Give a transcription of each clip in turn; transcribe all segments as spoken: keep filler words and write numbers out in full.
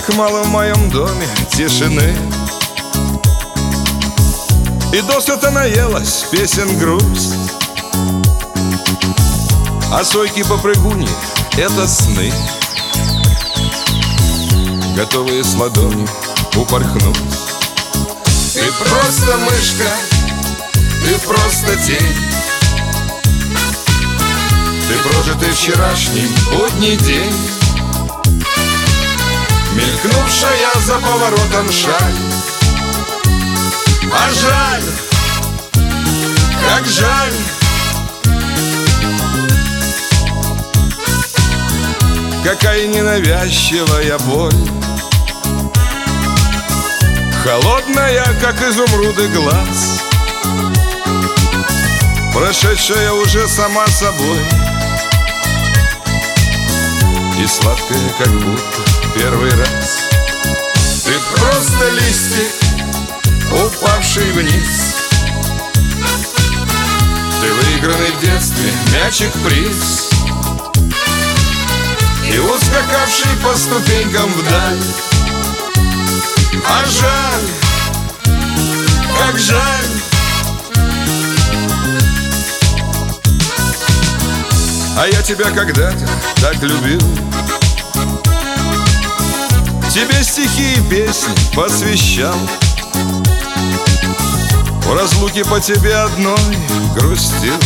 Как мало в моем доме тишины, и досыта наелась песен грусть. А сойки-попрыгуни — это сны, готовые с ладони упорхнуть. Ты просто мышка, ты просто тень, ты прожитый вчерашний будний день, мелькнувшая за поворотом шаль. А жаль, как жаль, какая ненавязчивая боль, холодная, как изумруды, глаз, прошедшая уже сама собой, и сладкая, как будто первый раз. Ты просто листик, упавший вниз, ты выигранный в детстве мячик-приз, и ускакавший по ступенькам вдаль. А жаль, как жаль, а я тебя когда-то так любил, тебе стихи и песни посвящал, в разлуке по тебе одной грустил,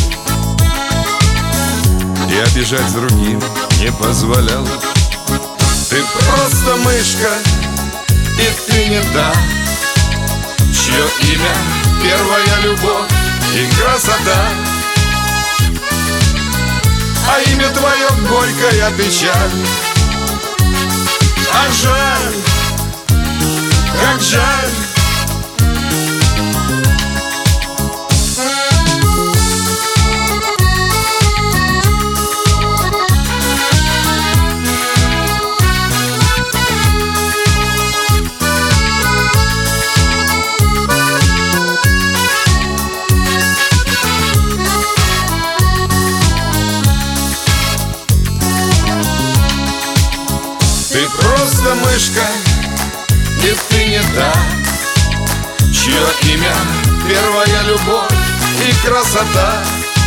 и обижать другим не позволял. Ты просто мышка, и ты не та, чье имя первая любовь и красота, а имя твое горькая печаль. А жаль, как жаль, ты просто мышка, и ты не та, чье имя первая любовь и красота,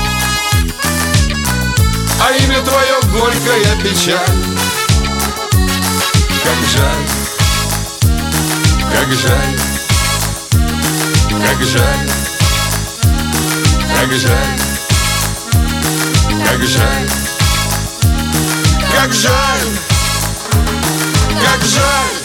а имя твое горькая печаль. Как жаль, как жаль, как жаль, как жаль, как жаль, как жаль, как жаль.